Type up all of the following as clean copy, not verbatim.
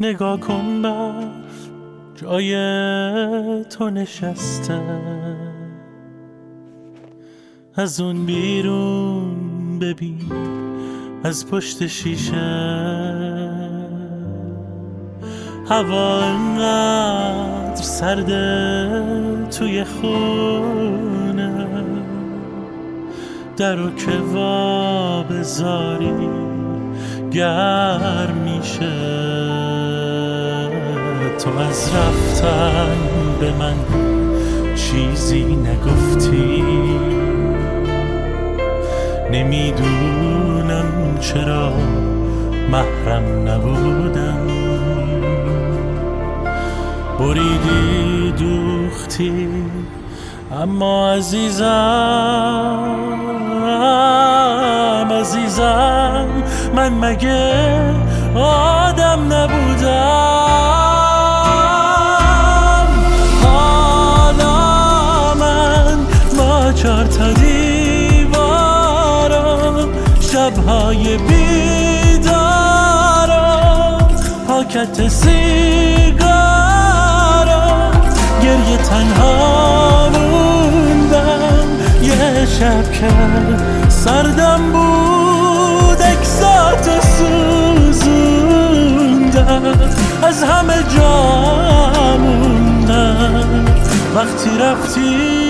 نگاه کن برف جای تو نشسته، از اون بیرون ببین از پشت شیشه هوا انقدر سرده توی خونه، درو که وا بذاری گرم میشه. تو از رفتن به من چیزی نگفتی، نمیدونم چرا محرم نبودم. بریدی دوختی اما عزیزم من مگه آدم نبودم؟ حالا من با 4 تا دیوارم، شبهای بیدارم، پاکت سیگارم، گریه تنها موندم. یه شب که سردم بود اکساتو سوزوندم، از همه جا موندم وقتی رفتی.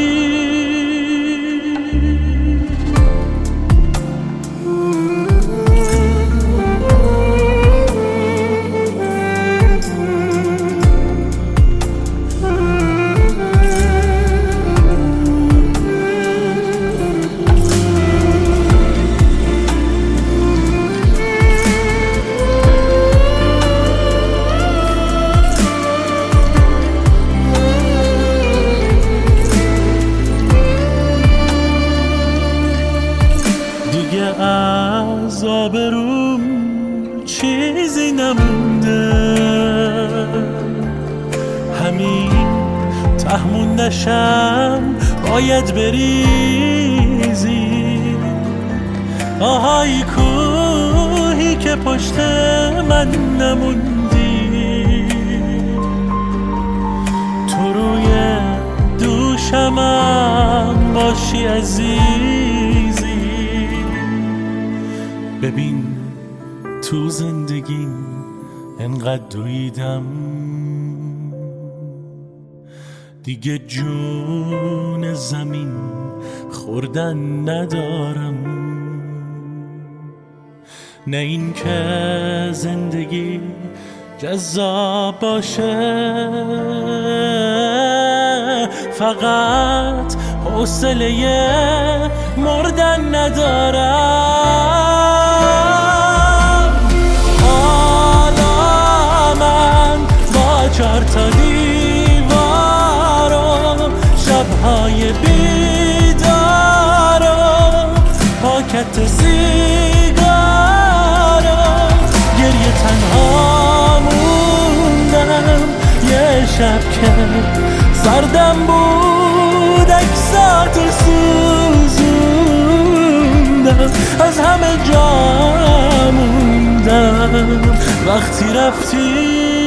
از آبروم چیزی نمونده، همین تهمون نشم باید بریزی. آهای کوهی که پشت من نموندی، تو روی دوشمم باشی عزیزی. ببین تو زندگی انقدر دویدم، دیگه جون زمین خوردن ندارم. نه این که زندگی جذاب باشه، فقط حوصله مردن ندارم. حالا من با 4 تا دیوارم، شبهای بیدارم، پاکت سیگارم، گریه تنها موندم. یه شب که سردم بود اکساتو سوزوندم، از همه جا موندم وقتی رفتی.